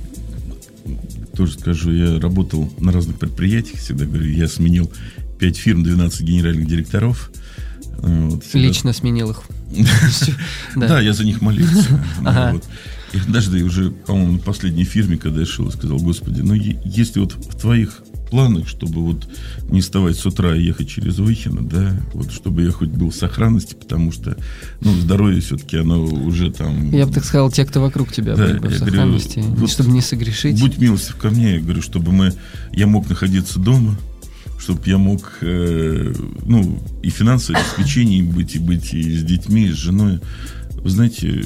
тоже скажу, я работал на разных предприятиях, всегда говорю, я сменил пять фирм, двенадцать генеральных директоров. Вот, лично сменил их. Да, я за них молился. И однажды уже, по-моему, на последней фирме, когда я шел, я сказал: Господи, ну если вот в твоих планах, чтобы вот не вставать с утра и ехать через Выхино, да, вот чтобы я хоть был в сохранности, потому что, ну, здоровье все-таки оно уже там... Я бы так сказал, те, кто вокруг тебя, да, были бы в сохранности, говорю, вот, чтобы не согрешить. Будь милостив ко мне, я говорю, чтобы мы, я мог находиться дома, чтобы я мог, э, ну, и финансовое обеспечение быть, и быть и с детьми, и с женой. Вы знаете,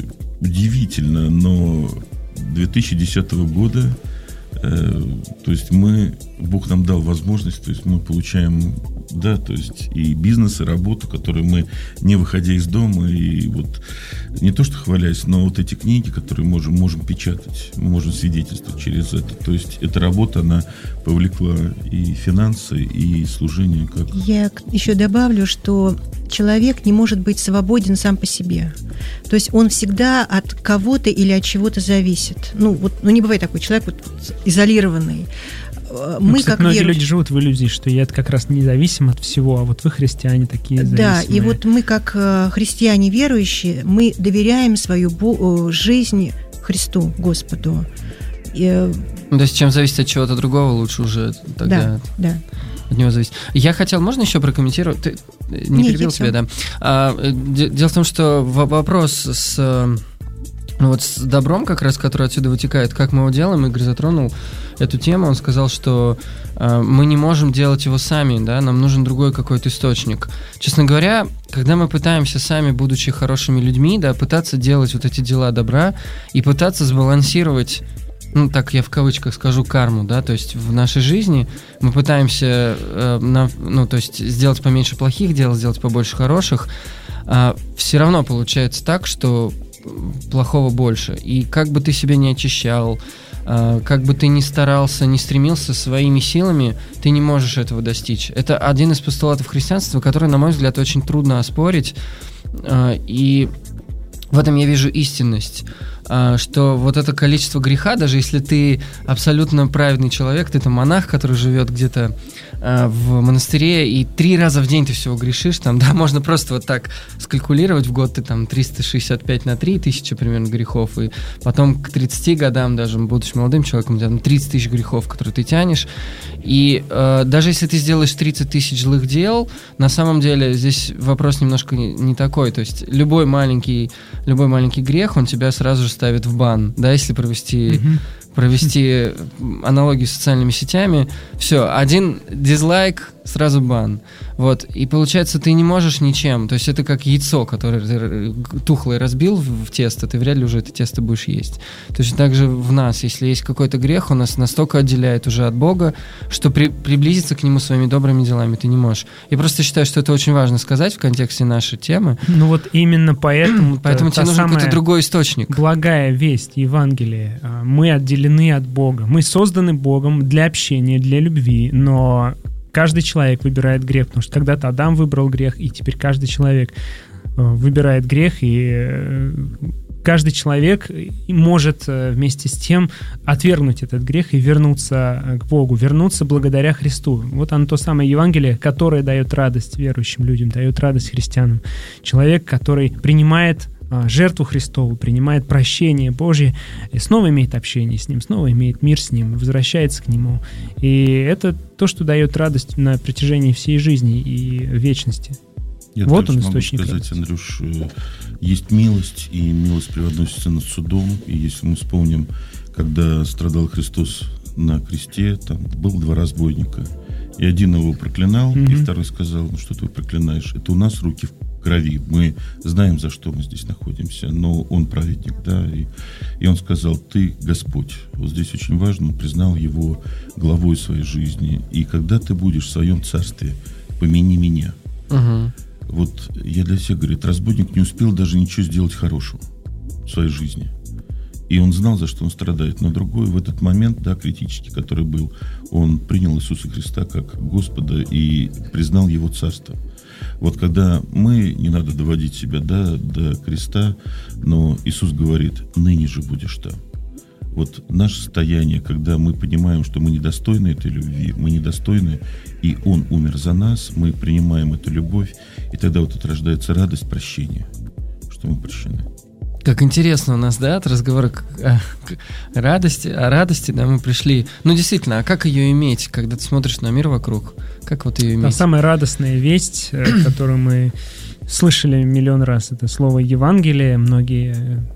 удивительно, но две тысячи десятого года, э, то есть мы Бог нам дал возможность, то есть мы получаем, да, то есть и бизнес, и работу, которую мы, не выходя из дома, и вот не то что хвалясь, но вот эти книги, которые можем, можем печатать, мы можем свидетельствовать через это. То есть эта работа, она повлекла и финансы, и служение. Как... Я еще добавлю, что человек не может быть свободен сам по себе. То есть он всегда от кого-то или от чего-то зависит. Ну, вот, ну не бывает такой человек вот, вот, изолированный. Мы, ну, кстати, как многие верующие... люди живут в иллюзии, что я как раз независим от всего, а вот вы, христиане, такие зависимые. Да, и вот мы, как христиане верующие, мы доверяем свою жизнь Христу, Господу. И... Ну, то есть, чем зависит от чего-то другого, лучше уже тогда... Да, да. От него зависит. Я хотел, можно еще прокомментировать? Ты не перебил тебя, да? А, дело в том, что вопрос с... Ну вот с добром, как раз, который отсюда вытекает, как мы его делаем, Игорь затронул эту тему, он сказал, что э, мы не можем делать его сами, да, нам нужен другой какой-то источник. Честно говоря, когда мы пытаемся сами, будучи хорошими людьми, да, пытаться делать вот эти дела добра и пытаться сбалансировать, ну, так я в кавычках скажу, карму, да, то есть в нашей жизни мы пытаемся, э, на, ну, то есть сделать поменьше плохих дел, сделать побольше хороших, э, все равно получается так, что плохого больше. И как бы ты себя не очищал, как бы ты ни старался, не стремился своими силами, ты не можешь этого достичь. Это один из постулатов христианства, который, на мой взгляд, очень трудно оспорить. И в этом я вижу истинность, что вот это количество греха, даже если ты абсолютно праведный человек, ты там монах, который живет где-то в монастыре, и три раза в день ты всего грешишь, там, да, можно просто вот так скалькулировать, в год ты там триста шестьдесят пять на три, тысяча примерно грехов, и потом к тридцати годам, даже будучи молодым человеком, у тебя там тридцать тысяч грехов, которые ты тянешь, и э, даже если ты сделаешь тридцать тысяч злых дел, на самом деле здесь вопрос немножко не, не такой, то есть любой маленький, любой маленький грех, он тебя сразу же ставит в бан, да, если провести... Mm-hmm. провести аналогию с социальными сетями, все, один дизлайк, сразу бан. Вот. И получается, ты не можешь ничем. То есть это как яйцо, которое ты тухлое разбил в, в тесто, ты вряд ли уже это тесто будешь есть. Точно так же в нас, если есть какой-то грех, он нас настолько отделяет уже от Бога, что при, приблизиться к нему своими добрыми делами ты не можешь. Я просто считаю, что это очень важно сказать в контексте нашей темы. Ну вот именно поэтому... Поэтому тебе нужен какой-то другой источник. Благая весть Евангелия. Мы отделены от Бога. Мы созданы Богом для общения, для любви, но каждый человек выбирает грех, потому что когда-то Адам выбрал грех, и теперь каждый человек выбирает грех, и каждый человек может вместе с тем отвергнуть этот грех и вернуться к Богу, вернуться благодаря Христу. Вот оно то самое Евангелие, которое дает радость верующим людям, дает радость христианам. Человек, который принимает жертву Христову, принимает прощение Божье, и снова имеет общение с Ним, снова имеет мир с Ним, возвращается к Нему. И это то, что дает радость на протяжении всей жизни и вечности. Я вот он могу источник сказать, радости. Андрюш, есть милость, и милость превозносится над судом. И если мы вспомним, когда страдал Христос на кресте, там был два разбойника. И один его проклинал, mm-hmm. и второй сказал: ну что ты проклинаешь? Это у нас руки в крови. Мы знаем, за что мы здесь находимся, но он праведник, да. И, и он сказал: ты Господь. Вот здесь очень важно, он признал его главой своей жизни. И когда ты будешь в своем царстве, помяни меня. Uh-huh. Вот я для всех говорю, разбойник не успел даже ничего сделать хорошего в своей жизни. И он знал, за что он страдает. Но другой в этот момент, да, критический, который был, он принял Иисуса Христа как Господа и признал Его царство. Вот когда мы, не надо доводить себя, да, до креста, но Иисус говорит: ныне же будешь там. Вот наше состояние, когда мы понимаем, что мы недостойны этой любви, мы недостойны, и Он умер за нас, мы принимаем эту любовь, и тогда вот тут рождается радость прощения, что мы прощены. Как интересно у нас, да, от разговора к, о, к радости, о радости, да, мы пришли. Ну, действительно, а как ее иметь, когда ты смотришь на мир вокруг? Как вот ее иметь? Та самая радостная весть, которую мы слышали миллион раз, это слово Евангелие. Многие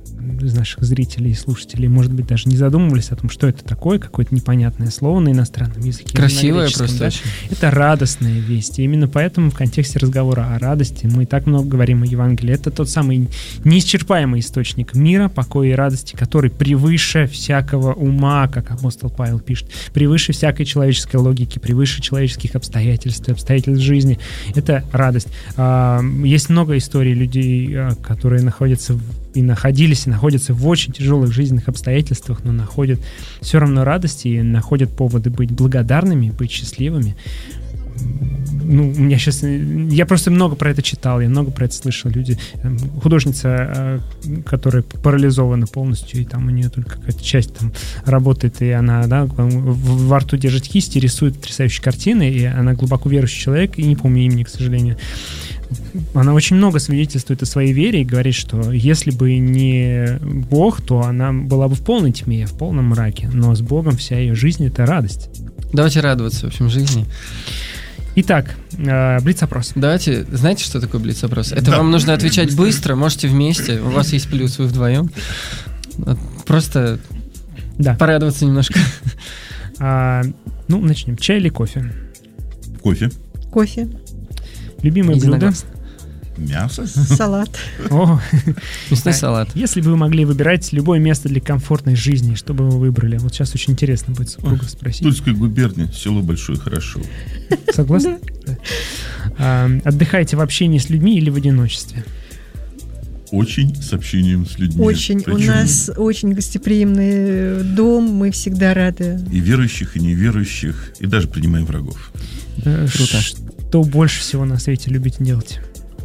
из наших зрителей и слушателей, может быть, даже не задумывались о том, что это такое, какое-то непонятное слово на иностранном языке. Красивое просто да? очень. Это радостная весть. И именно поэтому в контексте разговора о радости мы так много говорим о Евангелии. Это тот самый неисчерпаемый источник мира, покоя и радости, который превыше всякого ума, как апостол Павел пишет, превыше всякой человеческой логики, превыше человеческих обстоятельств, обстоятельств жизни. Это радость. Есть много историй людей, которые находятся в и находились, и находятся в очень тяжелых жизненных обстоятельствах, но находят все равно радости и находят поводы быть благодарными, быть счастливыми. Ну, у меня сейчас... Я просто много про это читал, я много про это слышал. Люди... Художница, которая парализована полностью, и там у нее только какая-то часть там работает, и она, да, во рту держит кисть и рисует потрясающие картины, и она глубоко верующий человек, и не помню имени, к сожалению. Она очень много свидетельствует о своей вере и говорит, что если бы не Бог, то она была бы в полной тьме, в полном мраке. Но с Богом вся ее жизнь — это радость. Давайте радоваться, в общем, жизни. Итак, э, блиц-опрос. Давайте, знаете, что такое блиц-опрос? Это да. Вам нужно отвечать быстро, можете вместе, у вас есть плюс, вы вдвоем. Просто да. порадоваться немножко. А, ну, начнем. Чай или кофе? Кофе. Кофе. Любимое блюдо? Мясо. Салат. О. Мясной салат. Если бы вы могли выбирать любое место для комфортной жизни, что бы вы выбрали? Вот сейчас очень интересно будет супруга спросить. Тульская губерния, село Большое хорошо. Согласны? Да. А, отдыхаете в общении с людьми или в одиночестве? Очень с общением с людьми. Очень. Причем у нас очень гостеприимный дом, мы всегда рады. И верующих, и неверующих, и даже принимаем врагов. Круто. Что больше всего на свете любите делать?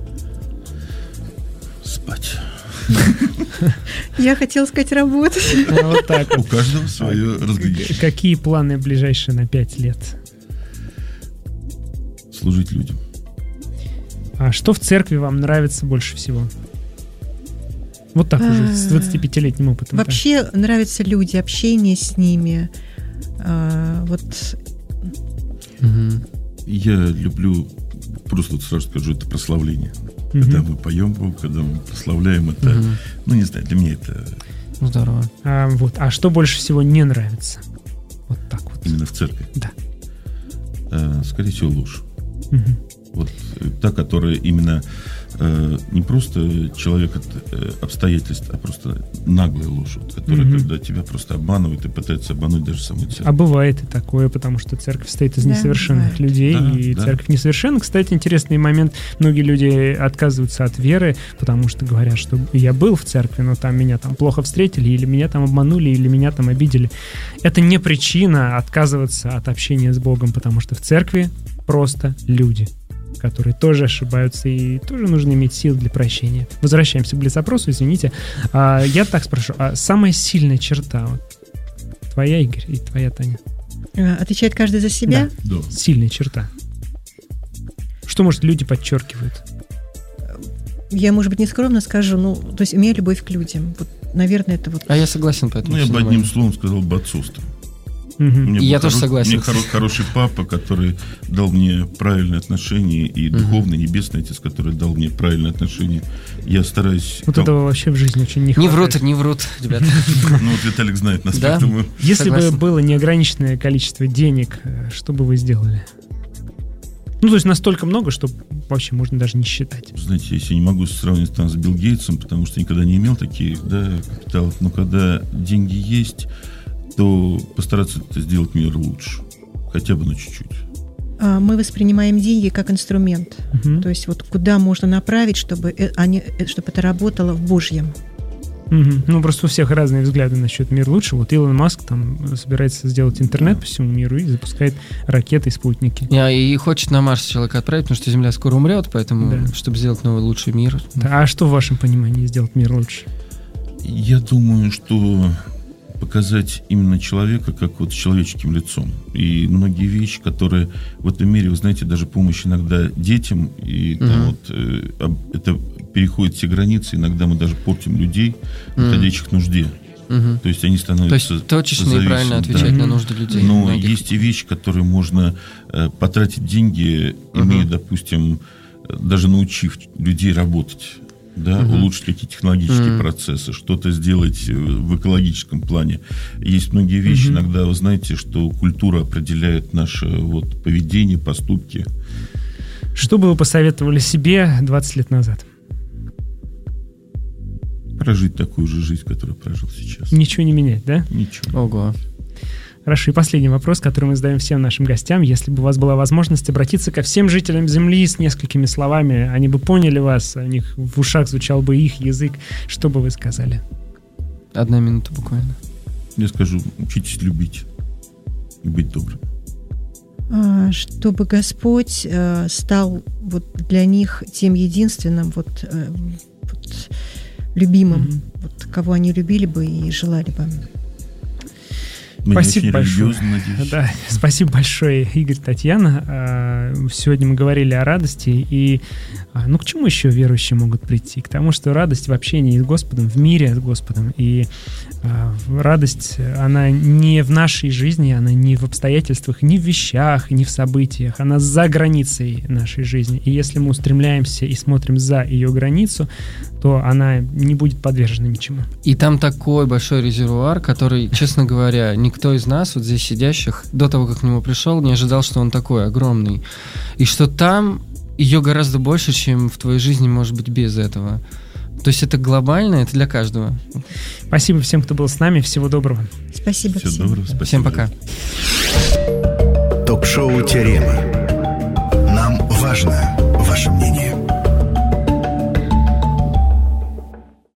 Спать. Я хотела сказать работать. Вот так вот. У каждого свое развлечение. Какие планы ближайшие на пять лет? Служить людям. А что в церкви вам нравится больше всего? Вот так уже, с двадцатипятилетним опытом. Вообще нравятся люди, общение с ними. Вот. Я люблю, просто вот сразу скажу, это прославление. Uh-huh. Когда мы поем Бога, когда мы прославляем, это, uh-huh. ну, не знаю, для меня это... Здорово. А, вот. А что больше всего не нравится? Вот так вот. Именно в церкви? Да. А, скорее всего, ложь. Uh-huh. Вот та, которая именно э, не просто человек от э, обстоятельств, а просто наглая ложь, вот, которая, mm-hmm. когда тебя просто обманывают и пытаются обмануть даже саму церковь. А бывает и такое, потому что церковь состоит из да, несовершенных бывает. людей, да, и да. церковь несовершенна. Кстати, интересный момент. Многие люди отказываются от веры, потому что говорят, что я был в церкви, но там меня там плохо встретили, или меня там обманули, или меня там обидели. Это не причина отказываться от общения с Богом, потому что в церкви просто люди, которые тоже ошибаются, и тоже нужно иметь силы для прощения. Возвращаемся к блиц-опросу, извините. А, я так спрошу, а самая сильная черта вот, твоя, Игорь, и твоя, Таня? Отвечает каждый за себя? Да. Да. Сильная черта. Что, может, люди подчеркивают? Я, может быть, нескромно скажу, ну, то есть у меня любовь к людям. Вот, наверное, это вот... А я согласен по этому. Ну, я бы одним словом сказал бы отцовство. Угу. Я тоже хоро... согласен. Мне хоро... хороший папа, который дал мне правильные отношения, и угу. духовный, небесный отец, который дал мне правильные отношения. Я стараюсь... Вот этого вообще в жизни очень не хватает. Не врут, не врут, ребята. Ну, вот Виталик знает нас, да? поэтому... Если Согласен. бы было неограниченное количество денег, что бы вы сделали? Ну, то есть настолько много, что вообще можно даже не считать. Знаете, если я не могу сравнивать там с Билл Гейтсом, потому что никогда не имел таких, да, капиталов, но когда деньги есть, то постараться это сделать мир лучше. Хотя бы на чуть-чуть. Мы воспринимаем деньги как инструмент. Угу. То есть вот куда можно направить, чтобы, они, чтобы это работало в Божьем. Угу. Ну, просто у всех разные взгляды насчет мира лучше. Вот Илон Маск там собирается сделать интернет по всему миру и запускает ракеты и спутники. И хочет на Марс человека отправить, потому что Земля скоро умрет, поэтому, да. чтобы сделать новый лучший мир. Да. А что в вашем понимании сделать мир лучше? Я думаю, что показать именно человека как вот с человеческим лицом. И многие вещи, которые в этом мире, вы знаете, даже помощь иногда детям, и там uh-huh. вот, э, это переходит все границы, иногда мы даже портим людей, uh-huh. находящих в нужде. Uh-huh. То есть они становятся То есть точечно и правильно отвечать да. на нужды людей. Но многих. есть и вещи, которые можно э, потратить деньги, uh-huh. имея, допустим, даже научив людей работать. Да, угу. улучшить какие-то технологические mm. процессы, что-то сделать в экологическом плане. Есть многие вещи, mm-hmm. иногда вы знаете, что культура определяет наше вот, поведение, поступки. Что бы вы посоветовали себе двадцать лет назад? Прожить такую же жизнь, которую прожил сейчас. Ничего не менять, да? Ничего. Ого. Хорошо, и последний вопрос, который мы задаем всем нашим гостям. Если бы у вас была возможность обратиться ко всем жителям Земли с несколькими словами, они бы поняли вас, у них в ушах звучал бы их язык, что бы вы сказали? Одна минута буквально. Я скажу, учитесь любить и быть добрым. Чтобы Господь стал вот для них тем единственным, вот, вот любимым, mm-hmm. вот, кого они любили бы и желали бы. Мы спасибо большое. Да, спасибо большое, Игорь, Татьяна. Сегодня мы говорили о радости. И ну, к чему еще верующие могут прийти? К тому, что радость в общении с Господом, в мире с Господом. И радость, она не в нашей жизни, она не в обстоятельствах, не в вещах, не в событиях. Она за границей нашей жизни. И если мы устремляемся и смотрим за ее границу, то она не будет подвержена ничему. И там такой большой резервуар, который, честно говоря, никто из нас, вот здесь сидящих, до того, как к нему пришел, не ожидал, что он такой огромный. И что там ее гораздо больше, чем в твоей жизни может быть без этого. То есть это глобально, это для каждого. Спасибо всем, кто был с нами. Всего доброго. Спасибо всем. всем. Доброго, спасибо. Всем пока. Ток-шоу «Теорема». Нам важно,